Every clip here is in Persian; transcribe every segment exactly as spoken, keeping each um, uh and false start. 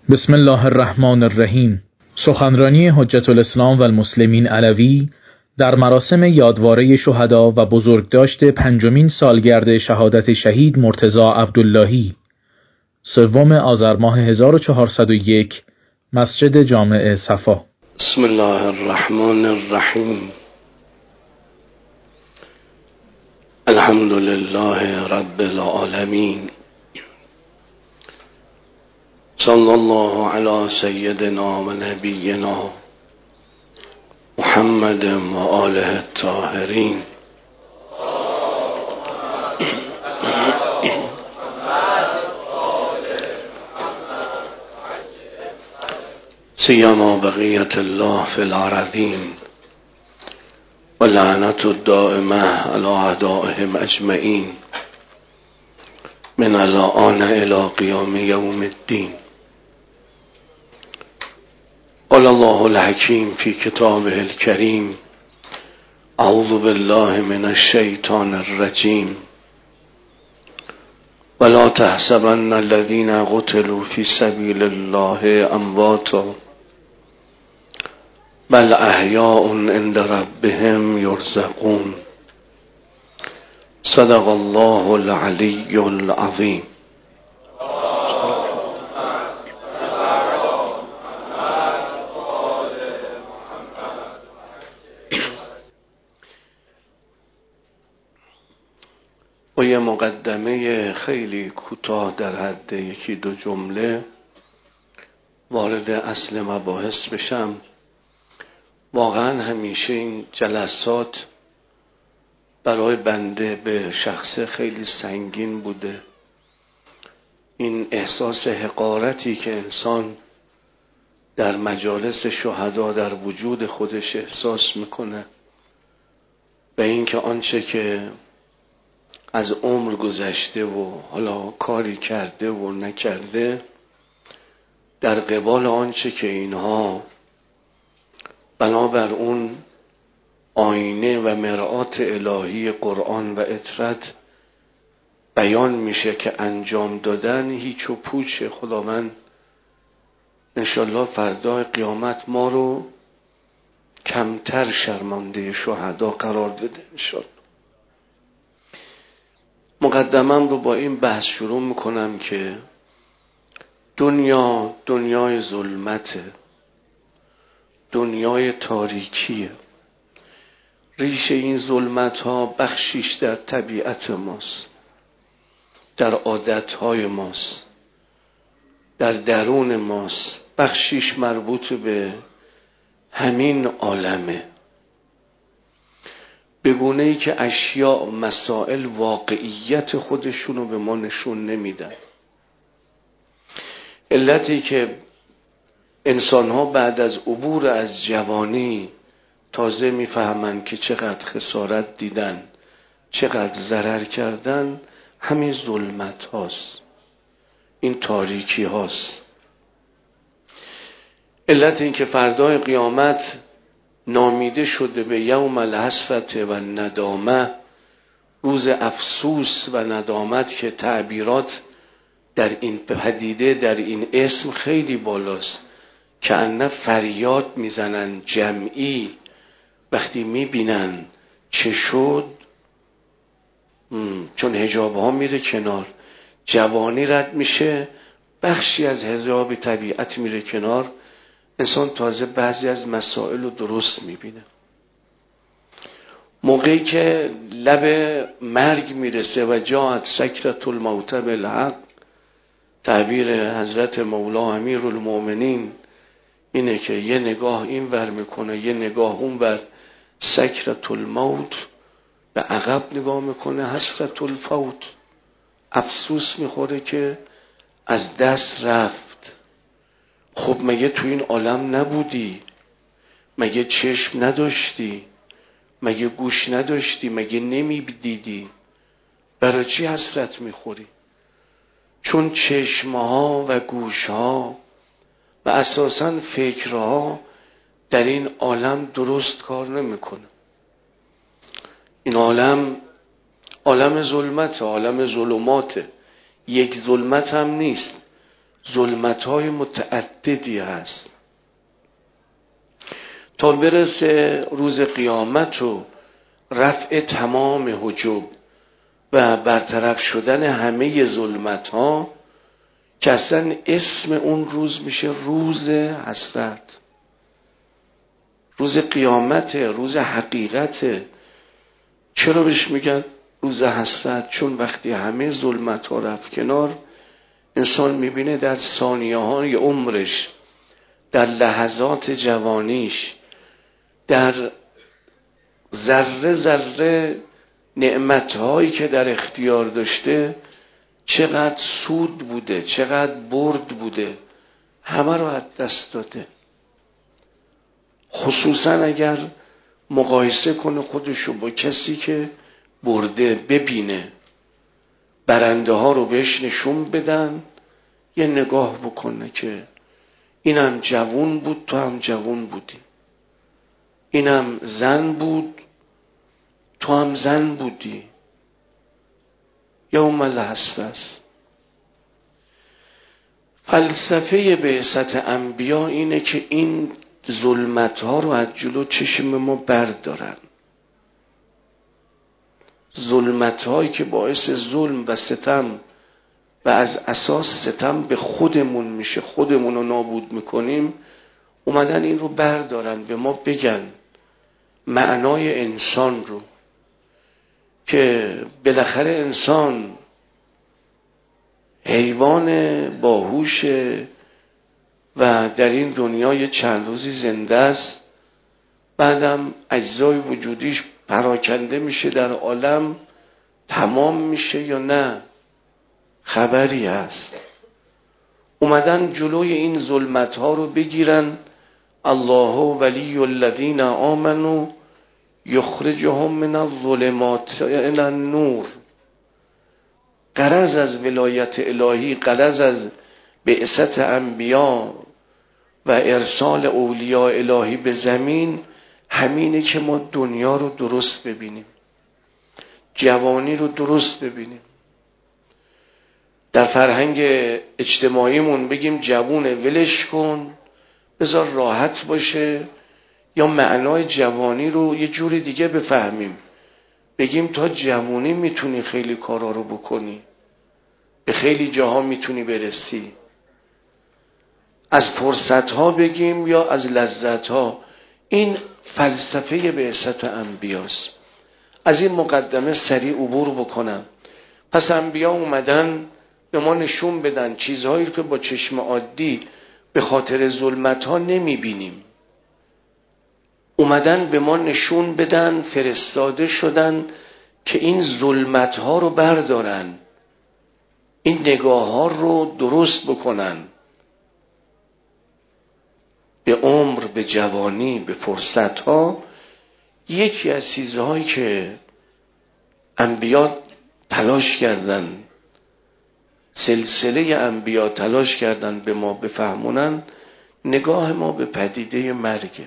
بسم الله الرحمن الرحیم. سخنرانی حجت الاسلام و المسلمین علوی در مراسم یادواره شهدا و بزرگداشت پنجمین سالگرد شهادت شهید مرتضی عبداللهی، سوم آذر ماه هزار و چهارصد و یک، مسجد جامع صفا. بسم الله الرحمن الرحیم. الحمد لله رب العالمین، صلی الله علی سیدنا و نبینا محمد و آله الطاهرین. سیما بقیت الله فی الارضین و لعنت الدائمه علی اعدائهم اجمعین من الآن الی قیام یوم الدین. قال الله الحکیم فی کتابه الکریم: اعوذ بالله من الشیطان الرجیم ولا تحسبن الذین قتلوا فی سبیل الله امواتا بل احیاء عند ربهم یرزقون. صدق الله العلی العظیم. با یه مقدمه خیلی کوتاه در حد یکی دو جمله وارد اصل مباحث بشم. واقعا همیشه این جلسات برای بنده به شخص خیلی سنگین بوده. این احساس حقارتی که انسان در مجالس شهدا در وجود خودش احساس میکنه و اینکه آنچه که از عمر گذشته و حالا کاری کرده و نکرده در قبال آنچه که اینها بنابر اون آینه و مرآت الهی قرآن و اطرت بیان میشه که انجام دادن هیچ و پوچ. خداوند انشالله فردا قیامت ما رو کمتر شرمنده شهدا قرار بده انشالله. مقدمم رو با این بحث شروع میکنم که دنیا دنیای ظلمته، دنیای تاریکیه. ریشه این ظلمت ها بخشیش در طبیعت ماست، در عادت های ماست، در درون ماست. بخشیش مربوط به همین عالمه، به گونه‌ای که اشیاء مسائل واقعیت خودشونو به ما نشون نمیدن. علتی که انسان‌ها بعد از عبور از جوانی تازه میفهمن که چقدر خسارت دیدن، چقدر ضرر کردن، همین ظلمت هاست، این تاریکی هاست. علت این که فردای قیامت نامیده شده به یوم الحسرت و ندامه، روز افسوس و ندامت، که تعبیرات در این پدیده در این اسم خیلی بالاست، که انه فریاد میزنن جمعی وقتی میبینن چه شد. چون حجاب ها میره کنار، جوانی رد میشه، بخشی از حجاب طبیعت میره کنار، انسان تازه بعضی از مسائل رو درست میبینه. موقعی که لب مرگ میرسه و جاءت سکرة الموت بالحق، تعبیر حضرت مولا امیرالمؤمنین اینه که یه نگاه این ور میکنه یه نگاه اون ور، سکرة الموت، به عقب نگاه میکنه، حسرة الفوت، افسوس میخوره که از دست رفت. خب مگه تو این عالم نبودی؟ مگه چشم نداشتی؟ مگه گوش نداشتی؟ مگه نمیدیدی؟ برای چی حسرت میخوری؟ چون چشمها و گوشها و اساساً فکرها در این عالم درست کار نمیکنه. این عالم عالم ظلمت، عالم ظلماته. یک ظلمت هم نیست، ظلمت‌های متعددی هست تا برسه روز قیامت و رفع تمام حجب و برطرف شدن همه ظلمت‌ها که اصلا اسم اون روز میشه روز حسرت، روز قیامت، روز حقیقت. چرا بهش میگن روز حسرت؟ چون وقتی همه ظلمت‌ها رفت کنار، انسان میبینه در ثانیه های عمرش، در لحظات جوانیش، در ذره ذره نعمت‌هایی که در اختیار داشته چقدر سود بوده، چقدر برد بوده، همه رو از دست داده. خصوصا اگر مقایسه کنه خودشو با کسی که برده، ببینه برنده ها رو بهش نشون بدن، یه نگاه بکنه که اینم جوون بود، تو هم جوون بودی، اینم زن بود، تو هم زن بودی. یوم الحسرت. فلسفه بعثت انبیا اینه که این ظلمت ها رو از جلو چشم ما بردارن. ظلمت هایی که باعث ظلم و ستم و از اساس ستم به خودمون میشه، خودمون رو نابود میکنیم، اومدن این رو بردارن، به ما بگن معنای انسان رو، که بالاخره انسان حیوان باهوشه و در این دنیای چند روزی زنده است، بعدم اجزای وجودیش پراکنده میشه در عالم، تمام میشه یا نه؟ خبری هست. اومدن جلوی این ظلمت ها رو بگیرن. الله ولی الذین آمنوا یخرجهم من الظلمات الی النور. غرض از ولایت الهی، غرض از بعثت انبیا و ارسال اولیاء الهی به زمین همینه که ما دنیا رو درست ببینیم، جوانی رو درست ببینیم. در فرهنگ اجتماعیمون بگیم جوونه ولش کن بذار راحت باشه، یا معنای جوانی رو یه جور دیگه بفهمیم، بگیم تا جوانی میتونی خیلی کارا رو بکنی، به خیلی جاها میتونی برسی. از فرصتها بگیم یا از لذتها. این فلسفه بعثت انبیاست. از این مقدمه سریع عبور بکنم. پس انبیا اومدن به ما نشون بدن چیزهایی که با چشم عادی به خاطر ظلمتها نمیبینیم. اومدن به ما نشون بدن، فرستاده شدن که این ظلمتها رو بردارن، این نگاه ها رو درست بکنن، به عمر، به جوانی، به فرصت ها. یکی از چیزهایی که انبیا تلاش کردن، سلسله انبیا تلاش کردن به ما بفهمونن، نگاه ما به پدیده مرگ.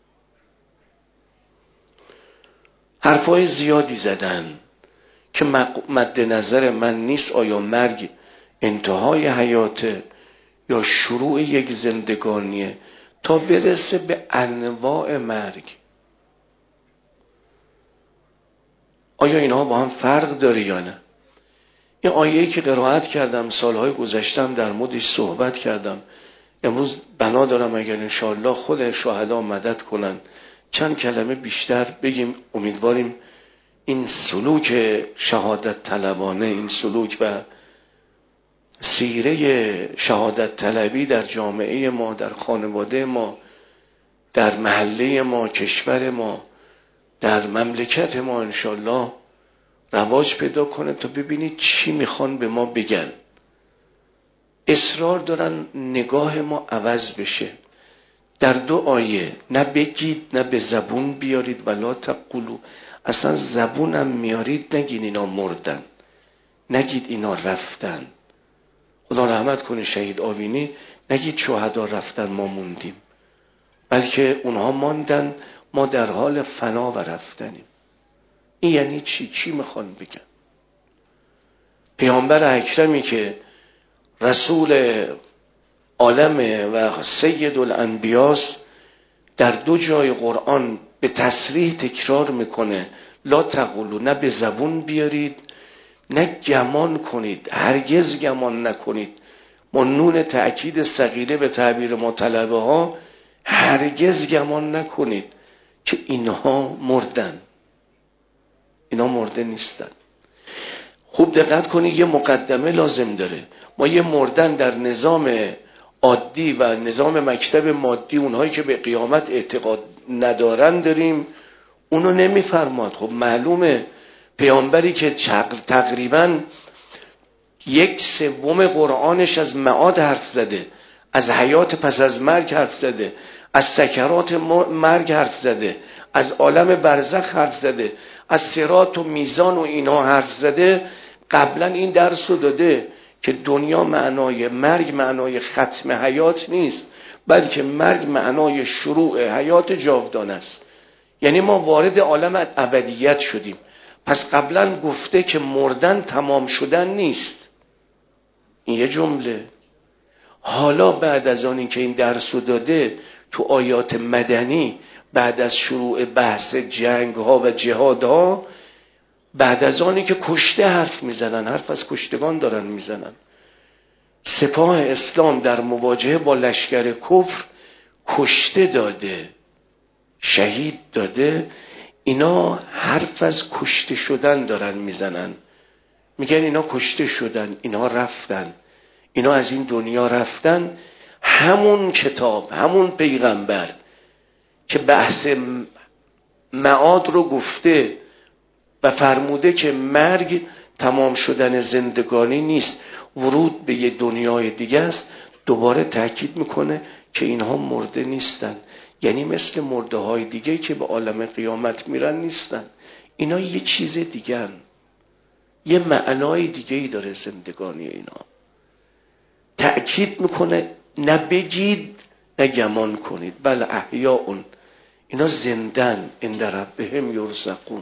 حرفای زیادی زدن که مد نظر من نیست آیا مرگ انتهای حیاته یا شروع یک زندگانیه، تا برسه به انواع مرگ. آیا اینها با هم فرق داره یا نه؟ این آیه‌ای که قرائت کردم سالهای گذشتم در موردش صحبت کردم، امروز بنا دارم اگر انشاءالله خود شهدا مدد کنن چند کلمه بیشتر بگیم. امیدواریم این سلوک شهادت طلبانه، این سلوک و سیره شهادت طلبی در جامعه ما، در خانواده ما، در محله ما، کشور ما، در مملکت ما انشاءالله رواج پیدا کنه تا ببینید چی میخوان به ما بگن. اصرار دارن نگاه ما عوض بشه. در دو آیه نه بگید نه به زبون بیارید ولا تقولوا، اصلا زبونم میارید نگید اینا مردن، نگید اینا رفتن. خدا رحمت کنه شهید آوینی، نگید شهدا رفتن ما موندیم، بلکه اونها ماندن، ما در حال فنا و رفتنیم. این یعنی چی؟ چی میخوان بگن؟ پیامبر اکرمی که رسول عالم و سید الانبیاس در دو جای قرآن به تصریح تکرار میکنه لا تقولوا، نه به زبون بیارید نه گمان کنید، هرگز گمان نکنید. ما نون تأکید ثقیله به تعبیر ما طلبه ها، هرگز گمان نکنید که اینها مردن. اینا مرده نیستن. خوب دقت کنید، یه مقدمه لازم داره. ما یه مردن در نظام عادی و نظام مکتب مادی، اونهایی که به قیامت اعتقاد ندارن داریم، اونو نمیفرماد. خب معلومه پیامبری که تقریبا یک سوم قرآنش از معاد حرف زده، از حیات پس از مرگ حرف زده، از سکرات مرگ حرف زده، از عالم برزخ حرف زده، از صراط و میزان و اینا حرف زده، قبلا این درس رو داده که دنیا معنای مرگ معنای ختم حیات نیست، بلکه مرگ معنای شروع حیات جاودانه است. یعنی ما وارد عالم ابدیت شدیم. پس قبلا گفته که مردن تمام شدن نیست. این یه جمله. حالا بعد از آن که این درس رو داده، تو آیات مدنی بعد از شروع بحث جنگ ها و جهاد ها، بعد از آنی که کشته حرف میزنن، حرف از کشتگان دارن میزنن، سپاه اسلام در مواجهه با لشکر کفر کشته داده، شهید داده، اینا حرف از کشته شدن دارن میزنن. میگن اینا کشته شدن، اینا رفتن، اینا از این دنیا رفتن. همون کتاب، همون پیغمبر که بحث معاد رو گفته و فرموده که مرگ تمام شدن زندگانی نیست، ورود به یه دنیای دیگه است، دوباره تاکید میکنه که اینها مرده نیستن. یعنی مثل مرده های دیگه که به عالم قیامت میرن نیستن، اینا یه چیز دیگه هن. یه معنای دیگه ای داره زندگانی اینا. تأکید میکنه نه بگید نه گمان کنید، بل احیاء، اینا زندن عند ربهم یرزقون.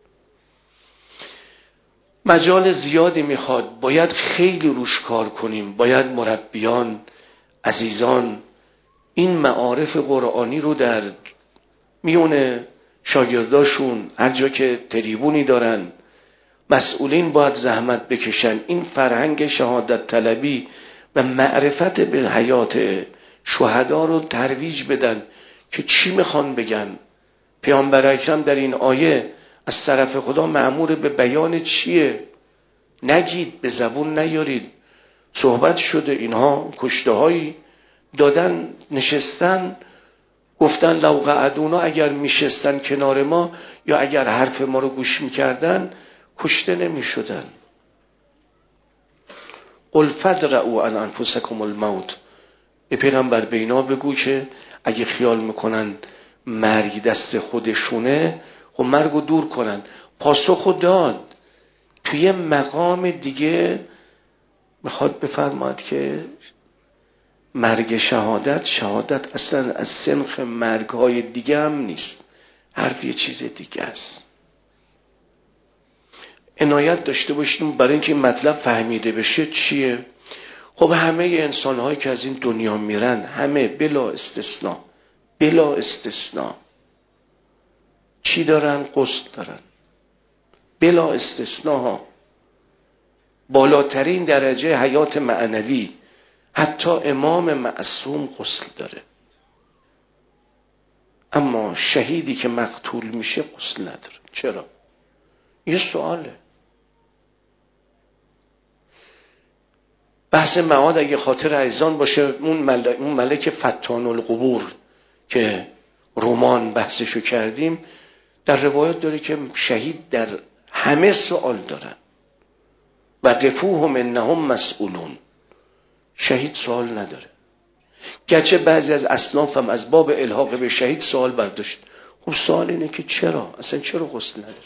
مجال زیادی میخواد، باید خیلی روش کار کنیم. باید مربیان عزیزان این معارف قرآنی رو در میون شاگرداشون، هر جا که تریبونی دارن، مسئولین باید زحمت بکشن، این فرهنگ شهادت طلبی و معرفت به حیات شهدا رو ترویج بدن که چی میخوان بگن. پیامبر اکرم در این آیه از طرف خدا مأمور به بیان چیه؟ نگید، به زبون نیارید. صحبت شده، اینها کشته هایی دادن، نشستن، گفتن لو قعدونا، اگر میشستن کنار ما یا اگر حرف ما رو گوش میکردن کشته نمیشدن. قل فادرؤوا عن انفسکم الموت، به پیغمبر بینا بگو که اگه خیال میکنن مرگ دست خودشونه، خب مرگو دور کنن. پاسخو داد. توی مقام دیگه میخواد بفرماد که مرگ شهادت، شهادت اصلا از سنخ مرگ های دیگه هم نیست، حرف یه چیز دیگه است. عنایت داشته باشیم برای اینکه این مطلب فهمیده بشه. چیه؟ خب همه انسان هایی که از این دنیا میرن، همه بلا استثناء، بلا استثناء چی دارن؟ غسل دارن. بلا استثناء ها. بالاترین درجه حیات معنوی، حتی امام معصوم غسل داره. اما شهیدی که مقتول میشه غسل نداره. چرا؟ یه سواله. بحث معاد اگه خاطر عزیزان باشه، اون ملک, اون ملک فتان القبور که رمان بحثشو کردیم، در روایت داره که شهید در همه سوال دارن. وقفوهم انهم مسئولون. شهید سوال نداره. گرچه بعضی از اصناف هم از باب الحاق به شهید سوال برداشت. خب سوال اینه که چرا؟ اصلا چرا غسل نداره؟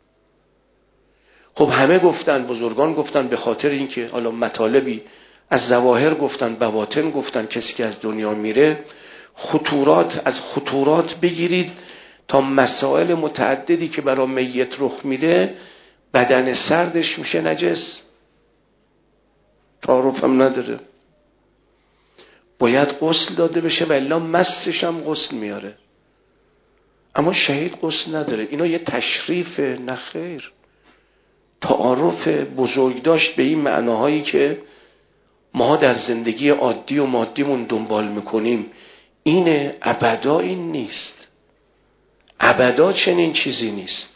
خب همه گفتن، بزرگان گفتن به خاطر اینکه حالا مطالبی از ظواهر گفتن، بواطن گفتن، کسی که از دنیا میره خطورات از خطورات بگیرید تا مسائل متعددی که برای میت رخ میده، بدن سردش میشه نجس، تعارف هم نداره. باید غسل داده بشه و الا مستش هم غسل میاره. اما شهید غسل نداره. اینا یه تشریف، نه خیر، تعارف بزرگ داشت به این معناهایی که ما در زندگی عادی و مادیمون دنبال میکنیم. اینه، ابدا این نیست. ابدا چنین چیزی نیست.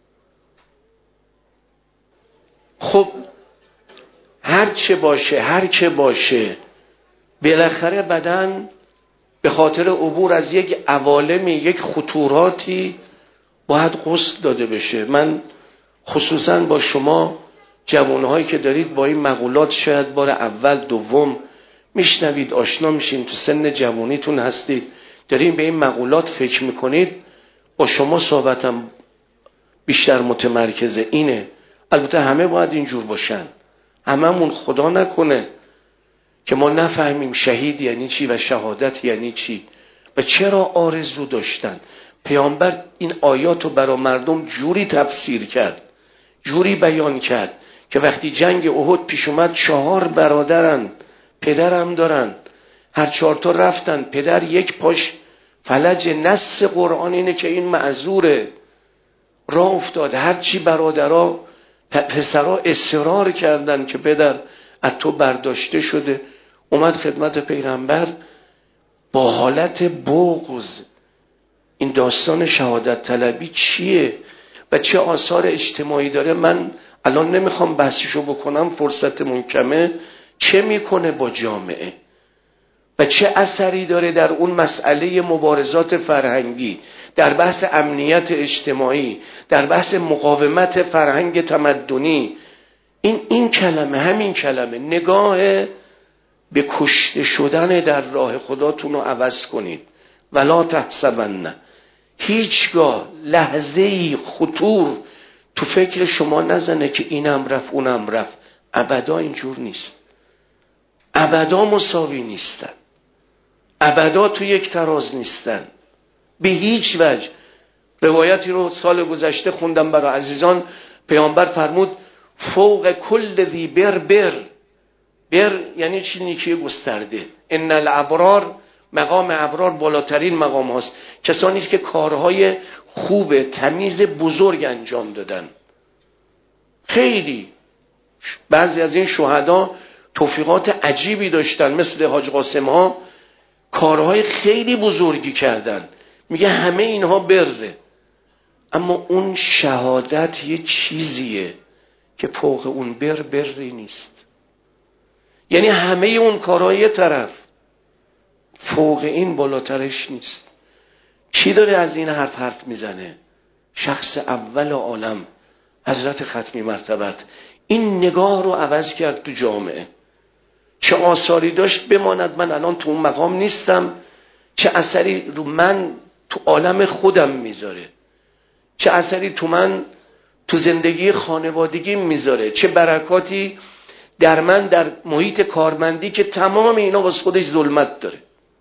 خب هر چه باشه، هر چه باشه، بالاخره بدن به خاطر عبور از یک عوالمی، یک خطوراتی باید غسل داده بشه. من خصوصا با شما جوانهایی که دارید با این مقولات شاید بار اول دوم میشنوید، آشنا میشین، تو سن جوانیتون هستید، دارین به این مقولات فکر میکنید، با شما صحبتم بیشتر متمرکزه اینه. البته همه باید اینجور باشن، هممون خدا نکنه که ما نفهمیم شهید یعنی چی و شهادت یعنی چی و چرا آرزو داشتن. پیامبر این آیات رو برای مردم جوری تفسیر کرد، جوری بیان کرد که وقتی جنگ احد پیش اومد، چهار برادرن، پدرم دارن، هر چهار تا رفتن، پدر یک پاش فلج. نص قرآن اینه که این معذوره، راه افتاد. هرچی برادرها پسرها اصرار کردن که پدر از تو برداشته شده، اومد خدمت پیغمبر با حالت بغض. این داستان شهادت طلبی چیه و چه آثار اجتماعی داره؟ من الان نمیخوام بحثشو بکنم، فرصتمون کمه. چه میکنه با جامعه و چه اثری داره در اون مسئله مبارزات فرهنگی، در بحث امنیت اجتماعی، در بحث مقاومت فرهنگ تمدنی. این این کلمه، همین کلمه، نگاه به کشته شدن در راه خداتون رو عوض کنید. ولا تحسبن، هیچگاه لحظه‌ای خطور تو فکر شما نزنه که اینم رفت اونم رفت. ابدا اینجور نیست، ابدا مساوی نیستن، ابدا تو یک تراز نیستن به هیچ وجه. روایتی رو سال گذشته خوندم برای عزیزان. پیامبر فرمود فوق کل ذی بر بر. بر یعنی چی؟ نیکی گسترده. ان الابرار، مقام ابرار بالاترین مقام هاست. کسانی است که کارهای خوب تمیز بزرگ انجام دادن. خیلی بعضی از این شهدا توفیقات عجیبی داشتن، مثل حاج قاسم ها، کارهای خیلی بزرگی کردن. میگه همه اینها بره، اما اون شهادت یه چیزیه که فوق اون بر بری نیست. یعنی همه اون کارهای یه طرف، فوق این بالاترش نیست. کی داره از این حرف حرف میزنه؟ شخص اول عالم، حضرت ختمی مرتبت. این نگاه رو عوض کرد تو جامعه. چه آثاری داشت بماند من الان تو اون مقام نیستم، چه اثری رو من تو عالم خودم میذاره، چه اثری تو من تو زندگی خانوادگی میذاره، چه برکاتی در من در محیط کارمندی که تمام اینا واسه خودش ظلمت داره.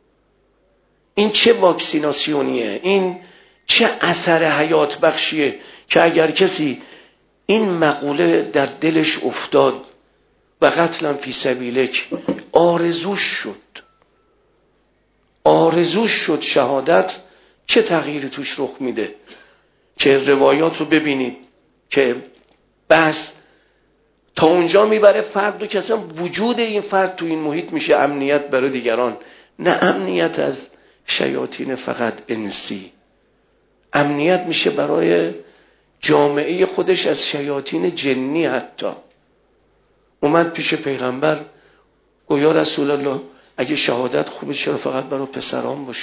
این چه واکسیناسیونیه، این چه اثر حیات بخشیه که اگر کسی این مقوله در دلش افتاد و قتلم فی سبیلک، آرزوش شد، آرزوش شد شهادت، چه تغییری توش رخ میده؟ که روایات رو ببینید که بس تا اونجا میبره فرد رو که اصلا وجود این فرد تو این محیط میشه امنیت برای دیگران. نه امنیت از شیاطین فقط انسی، امنیت میشه برای جامعه خودش از شیاطین جنی. حتی اومد پیش پیغمبر گفت یا رسول الله اگه شهادت خوبه چرا فقط برای پسران باشه؟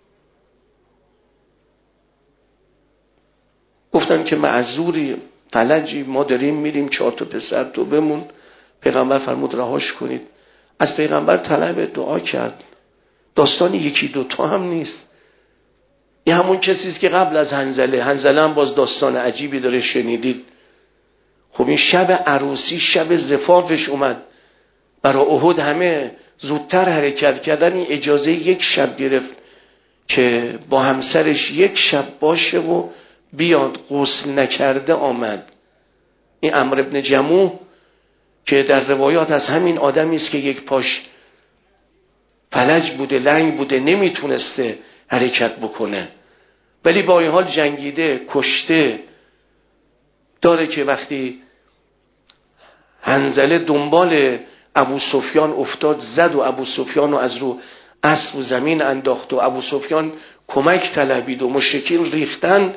گفتن که معذوری، فلجی، ما داریم میریم، چهار تا پسر تو بمون. پیغمبر فرمود رهاش کنید. از پیغمبر طلب دعا کرد. داستان یکی دوتا هم نیست، این همون کسیست که قبل از حنظله، حنظله هم باز داستان عجیبی داره، شنیدید. خب این شب عروسی، شب زفافش اومد. برای احد همه زودتر حرکت کردن، این اجازه یک شب گرفت که با همسرش یک شب باشه و بیاد. غسل نکرده آمد. این عمرو ابن جموح که در روایات از همین آدمی است که یک پاش فلج بوده، لنگ بوده، نمیتونسته حرکت بکنه، ولی با این حال جنگیده، کشته. داره که وقتی حنظله دنبال ابو سفیان افتاد، زد و ابو سفیان رو از رو اسب و زمین انداخت و ابو سفیان کمک طلبید و مشرکین ریختن.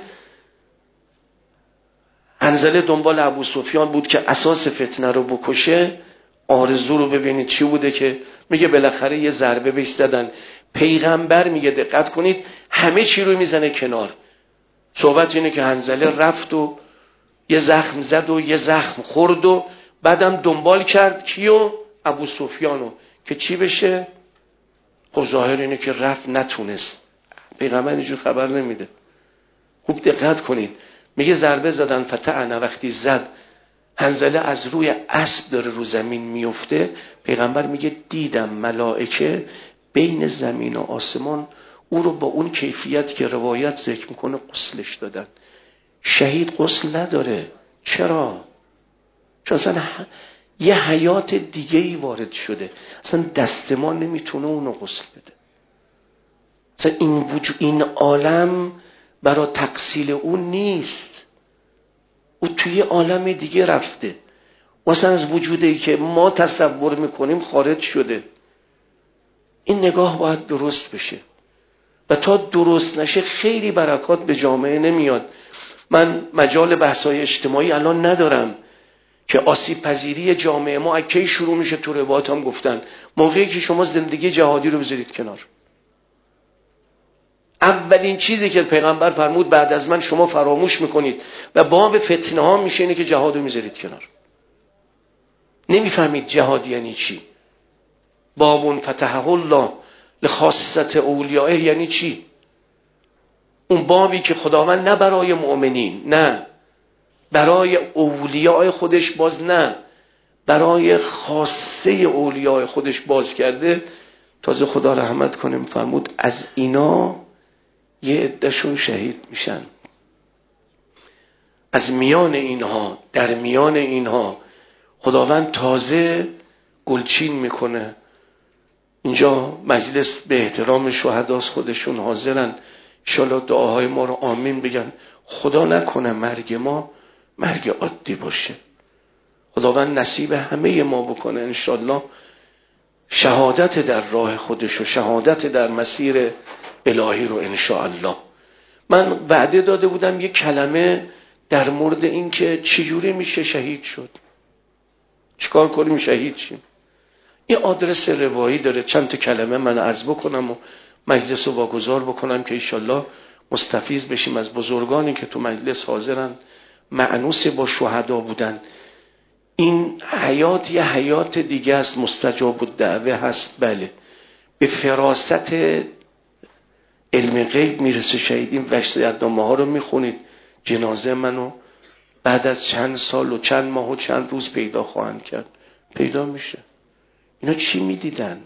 حنظله دنبال ابو سفیان بود که اساس فتنه رو بکشه. آرزو رو ببینید چی بوده که میگه بالاخره یه ضربه بهش زدن. پیغمبر میگه دقت کنید همه چی رو میزنه کنار. صحبت اینه که حنظله رفت و یه زخم زد و یه زخم خورد و بعدم دنبال کرد کیو؟ ابو سفیانو که چی بشه؟ خب ظاهر اینه که رفت نتونست. پیغمبر اینجور خبر نمیده. خوب دقت کنید میگه ضربه زدن فتعنا، وقتی زد حنظله از روی اسب داره رو زمین میفته. پیغمبر میگه دیدم ملائکه بین زمین و آسمان او رو با اون کیفیت که روایت ذکر میکنه غسلش دادن. شهید غسل نداره. چرا؟ چون اصلا یه حیات دیگه‌ای وارد شده، اصلا دست ما نمیتونه اونو غسل بده. اصلا این وجود، این عالم برای تقصیل اون نیست، او توی عالم دیگه رفته و اصلا از وجودی که ما تصور میکنیم خارج شده. این نگاه باید درست بشه و تا درست نشه خیلی برکات به جامعه نمیاد. من مجال بحث‌های اجتماعی الان ندارم که آسیب پذیری جامعه ما اکی شروع میشه. تو روایات هم گفتن موقعی که شما زندگی جهادی رو بذارید کنار، اولین چیزی که پیغمبر فرمود بعد از من شما فراموش میکنید و باب فتنه ها میشه اینه که جهاد رو میذارید کنار. نمیفهمید جهاد یعنی چی. بابون فتحه الله لخاصت اولیائه یعنی چی؟ اون بابی که خداوند نه برای مؤمنین، نه برای اولیاء خودش باز، نه برای خاصه اولیاء خودش باز کرده. تازه خدا رحمت کنه فرمود از اینا یه عده‌شون شهید میشن. از میان اینها، در میان اینها خداوند تازه گلچین میکنه. اینجا مجلس به احترام شهداست، خودشون حاضرن. انشالله دعاهای ما رو آمین بگن. خدا نکنه مرگ ما مرگ عادی باشه. خداوند نصیب همه ما بکنه انشالله شهادت در راه خودش و شهادت در مسیر الهی رو انشالله. من وعده داده بودم یک کلمه در مورد این که چجوری میشه شهید شد، چیکار کنیم شهید شیم. این آدرس روایی داره، چند تا کلمه من عرض بکنم و مجلس رو واگذار بکنم که انشالله مستفیض بشیم از بزرگانی که تو مجلس حاضرن، مأنوس با شهدا بودن. این حیات یه حیات دیگه است، مستجاب الدعوه هست. بله به فراست علم غیب میرسه شهید. این وصیت‌نامه ها رو میخونید، جنازه منو بعد از چند سال و چند ماه و چند روز پیدا خواهند کرد. پیدا میشه. اینا چی میدیدن؟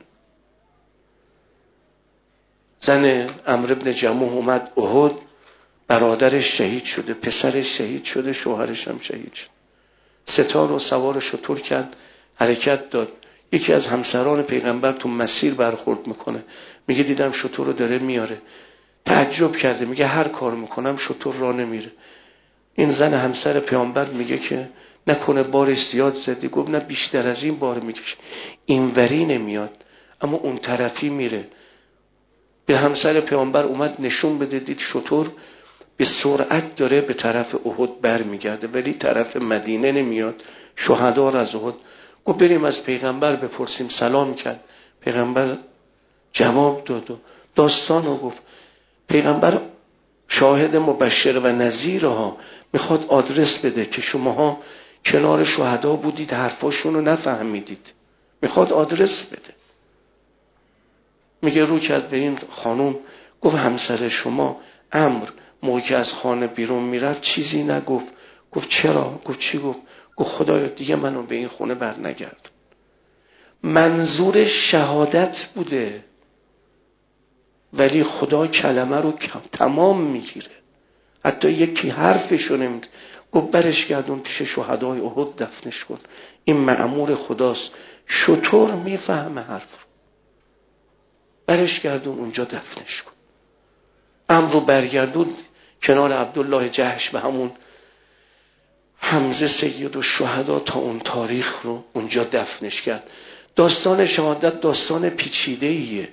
زن عمرو بن جموح اومد احد، برادرش شهید شده، پسرش شهید شده، شوهرش هم شهید شد. ستار رو سوار شتر کرد، حرکت داد. یکی از همسران پیغمبر تو مسیر برخورد میکنه، میگه دیدم شتر رو داره میاره. تعجب کرده، میگه هر کار میکنم شتر را نمیره. این زن همسر پیامبر میگه که نکنه بار زیاد زدی؟ گفت نه بیشتر از این بار میکشه، این وری نمیاد اما اون طرفی میره. به همسر پیامبر اومد نشون بده، دید شتر به سرعت داره به طرف احد بر میگرده ولی طرف مدینه نمیاد. شهدا از احد. گفت بریم از پیغمبر بپرسیم. سلام کرد، پیغمبر جواب داد و داستان رو گفت. پیغمبر شاهد مبشر و نذیر ها میخواد آدرس بده که شماها کنار شهدا بودید حرفاشون رو نفهمیدید، میخواد آدرس بده. میگه رو کرد به این خانوم، گفت همسر شما عمرو موقعی که از خانه بیرون میرفت چیزی نگفت. گفت چرا؟ گفت چی گفت؟ گفت خدایا دیگه منو به این خونه بر نگرد. منظور شهادت بوده ولی خدا کلمه رو تمام میگیره. حتی یکی حرفشو نمیده. گفت برش گردون پیش شهدای احد دفنش کن، این مأمور خداست. شطور میفهمه حرف رو. برش گردون اونجا دفنش کن. امر رو برگردون کنار عبدالله جحش به همون حمزه سید الشهدا تا اون تاریخ رو اونجا دفنش کرد. داستان شهادت داستان پیچیده ایه.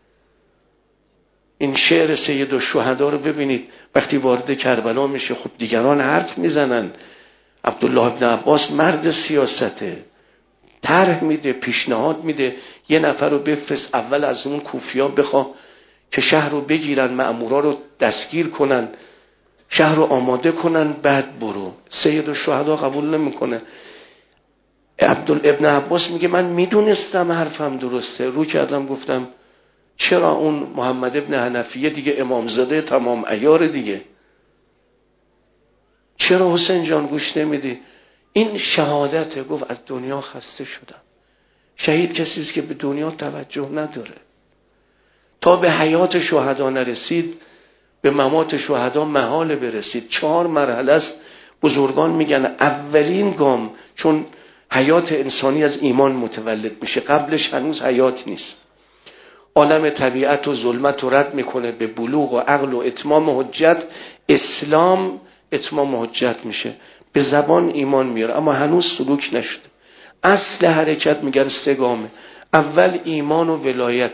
این شعر سید الشهدا رو ببینید وقتی وارد کربلا میشه، خب دیگران حرف میزنن. عبدالله ابن عباس مرد سیاسته، طرح میده، پیشنهاد میده یه نفر رو بفرست اول از اون کوفیا بخوا که شهر رو بگیرن، مأمورا رو دستگیر کنن، شهر رو آماده کنن، بعد برو. سید الشهدا قبول نمیکنه. عبدالابن عباس میگه من میدونستم حرفم درسته، رو کردم گفتم چرا اون محمد ابن حنفیه دیگه امامزاده تمام عیار دیگه، چرا حسین جان گوش نمیدی؟ این شهادته. گفت از دنیا خسته شدم. شهید کسی است که به دنیا توجه نداره، تا به حیات شهدا نرسید به ممات شهدا محال برسید. چهار مرحله است. بزرگان میگن اولین گام، چون حیات انسانی از ایمان متولد میشه، قبلش هنوز حیات نیست. عالم طبیعت و ظلمت رو رد میکنه، به بلوغ و عقل و اتمام حجت اسلام اتمام حجت میشه، به زبان ایمان میاره اما هنوز سلوک نشده. اصل حرکت میگن سه گامه. اول ایمان و ولایت.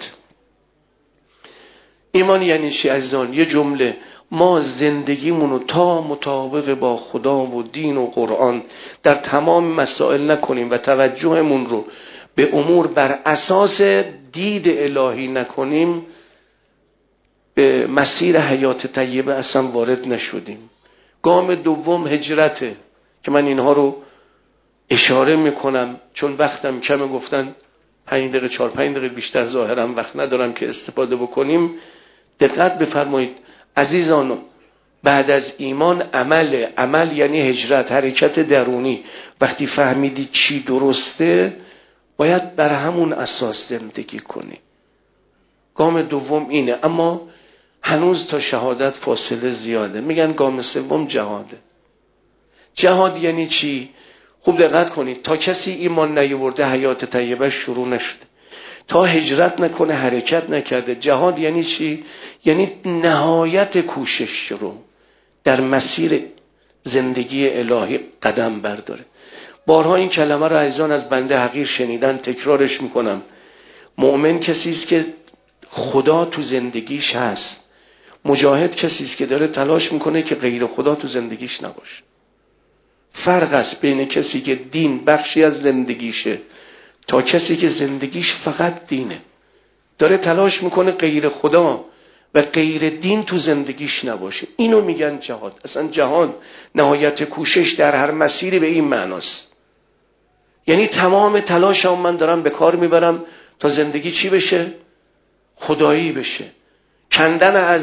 ایمان یعنی چی عزیزان؟ یه جمله، ما زندگیمونو تا مطابق با خدا و دین و قرآن در تمام مسائل نکنیم و توجهمون رو به امور بر اساس دید الهی نکنیم، به مسیر حیات طیبه اصلا وارد نشدیم. گام دوم هجرته که من اینها رو اشاره میکنم چون وقتم کمه، گفتن پنج دقیقه چهار پنج دقیقه بیشتر ظاهرم وقت ندارم که استفاده بکنیم. دقت بفرمایید عزیزان، بعد از ایمان عمل. عمل یعنی هجرت، حرکت درونی. وقتی فهمیدی چی درسته باید بر همون اساس زندگی کنی. گام دوم اینه، اما هنوز تا شهادت فاصله زیاده. میگن گام سوم جهاده. جهاد یعنی چی؟ خوب دقت کنید، تا کسی ایمان نیاورده حیات طیبه شروع نشده، تا هجرت نکنه حرکت نکرده. جهاد یعنی چی؟ یعنی نهایت کوشش رو در مسیر زندگی الهی قدم برداره. بارها این کلمه رو عزیزان از بنده حقیر شنیدن، تکرارش میکنم. مؤمن کسی است که خدا تو زندگیش هست. مجاهد کسی است که داره تلاش میکنه که غیر خدا تو زندگیش نباشه. فرق است بین کسی که دین بخشی از زندگیشه تا کسی که زندگیش فقط دینه، داره تلاش میکنه غیر خدا و غیر دین تو زندگیش نباشه. اینو میگن جهاد. اصلا جهاد نهایت کوشش در هر مسیری به این معناست. یعنی تمام تلاشم من دارم به کار میبرم تا زندگی چی بشه؟ خدایی بشه. کندن از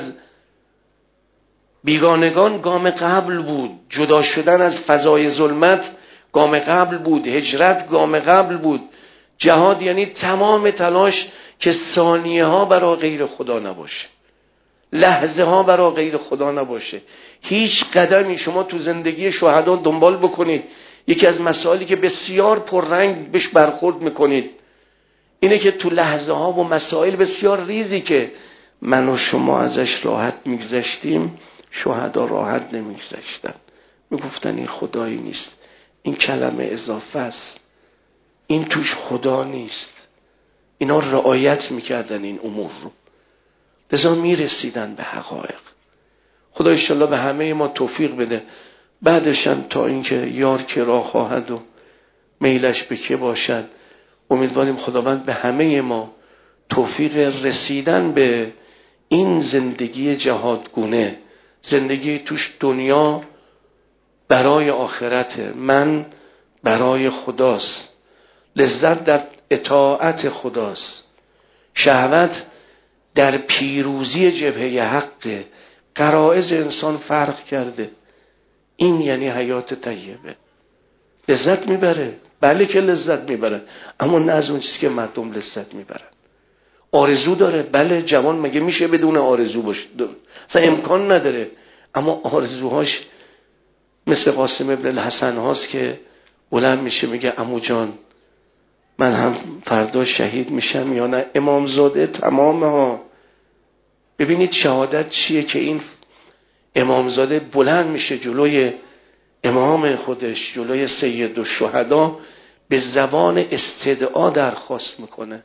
بیگانگان گام قبل بود، جدا شدن از فضای ظلمت گام قبل بود، هجرت گام قبل بود. جهاد یعنی تمام تلاش که ثانیه ها برای غیر خدا نباشه، لحظه ها برای غیر خدا نباشه. هیچ قدمی شما تو زندگی شهدا دنبال بکنید، یکی از مسائلی که بسیار پررنگ بهش برخورد میکنید اینه که تو لحظه ها و مسائل بسیار ریزی که من و شما ازش راحت میگذشتیم، شهدا راحت نمیگذشتن. میگفتن این خدایی نیست، این کلمه اضافه است، این توش خدا نیست. اینا رعایت میکردن این امور رو، لذا میرسیدن به حقایق. خدا انشالله به همه ما توفیق بده. بعدشم تا اینکه یار که راه خواهد و میلش به که باشد، امیدواریم خداوند به همه ما توفیق رسیدن به این زندگی جهادگونه، زندگی توش دنیا برای آخرته، من برای خداست، لذت در اطاعت خداست، شهوت در پیروزی جبهه حقه. غرایز انسان فرق کرده. این یعنی حیات طیبه. لذت میبره، بله که لذت میبره، اما نه از اون چیزی که مردم لذت میبرن. آرزو داره، بله. جوان مگه میشه بدون آرزو باشه؟ اصلا امکان نداره. اما آرزوهاش مثل قاسم ابن الحسن هاست که بلند میشه میگه عمو جان من هم فردا شهید میشم یا نه. امامزاده تمام ها. ببینید شهادت چیه که این امامزاده بلند میشه جلوی امام خودش، جلوی سید الشهدا، به زبان استدعا درخواست میکنه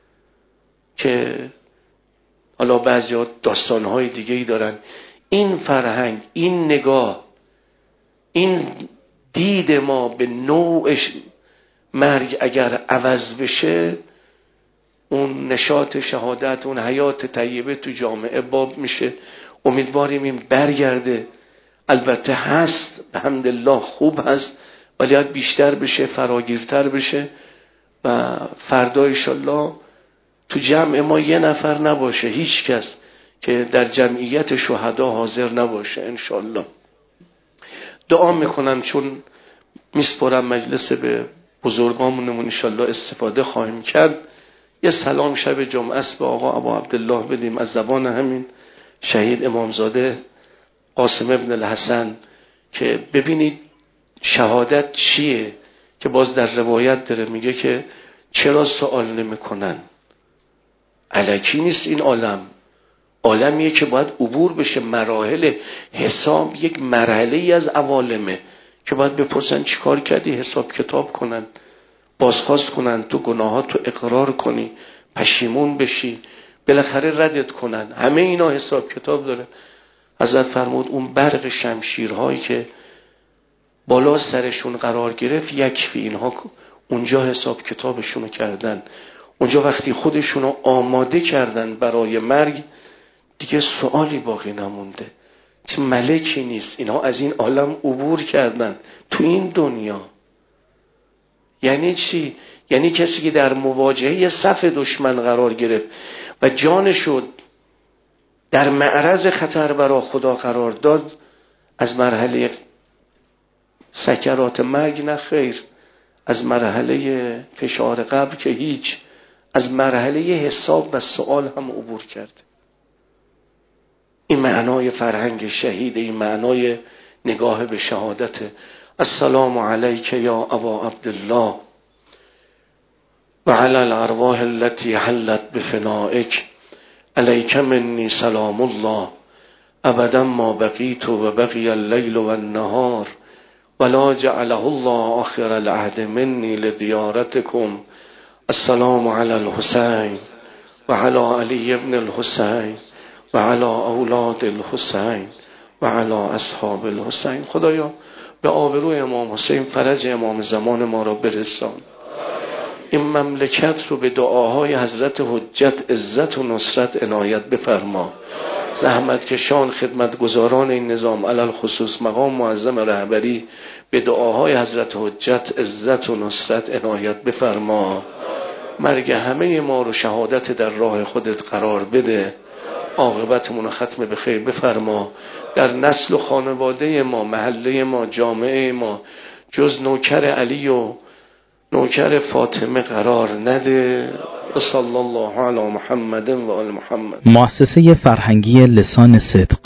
که حالا بعضی داستانهای دیگه ای دارن. این فرهنگ، این نگاه، این دید ما به نوع مرگ اگر عوض بشه، اون نشاط شهادت، اون حیات طیبه تو جامعه باب میشه. امیدواریم این برگرده. البته هست، الحمدلله خوب هست، ولی باید بیشتر بشه، فراگیرتر بشه و فردا انشالله تو جمع ما یه نفر نباشه، هیچ کس که در جمعیت شهدا حاضر نباشه انشالله. دعا میکنم چون میسپرم مجلس به بزرگامونمون، انشالله استفاده خواهیم کرد. یه سلام شب جمعه است به آقا ابو عبدالله بدیم از زبان همین شهید امامزاده قاسم ابن الحسن، که ببینید شهادت چیه، که باز در روایت داره میگه که چرا سوال نمیکنن. الکی نیست این عالم، عالمیه که باید عبور بشه. مراحل حساب یک مرحله ای از عوالمه که باید بپرسن چی کار کردی، حساب کتاب کنن، بازخواست کنن، تو گناهات تو اقرار کنی، پشیمون بشی، بالاخره ردت کنن. همه اینا حساب کتاب داره. حضرت فرمود اون برق شمشیرهایی که بالا سرشون قرار گرفت، یکفی اینها اونجا حساب کتابشونو کردن. اونجا وقتی خودشونو آماده کردن برای مرگ، دیگه سوالی باقی نمونده. چه ملکی نیست، اینها از این عالم عبور کردن تو این دنیا. یعنی چی؟ یعنی کسی که در مواجهه صف دشمن قرار گرفت و جانشو در معرض خطر برای خدا قرار داد، از مرحله سکرات مرگ نه خیر، از مرحله فشار قبر که هیچ، از مرحله حساب و سوال هم عبور کرد. این معنای فرهنگ شهید، این معنای نگاه به شهادت. السلام علیک یا ابا عبدالله و علی الارواح التي حلت بفنائک، علیک منی سلام الله ابدا ما بقیت و بقی اللیل و النهار ولا جعله الله آخر العهد منی لزیارتکم. السلام علی الحسین و علی علی ابن الحسین و علی اولاد الحسین و علی اصحاب الحسین. خدایا به آبروی امام حسین فرج امام زمان ما را برسان. این مملکت رو به دعاهای حضرت حجت عزت و نصرت عنایت بفرما. زحمت کشان خدمتگزاران این نظام علل خصوص مقام معظم رهبری به دعاهای حضرت حجت عزت و نصرت عنایت بفرما. مرگ همه ما رو شهادت در راه خودت قرار بده. عاقبتمون رو ختم به خیر بفرما. در نسل و خانواده ما، محله ما، جامعه ما جز نوکر علی و نوکر فاطمه قرار نده. صلی الله علی محمد و آل محمد. مؤسسه فرهنگی لسان صدق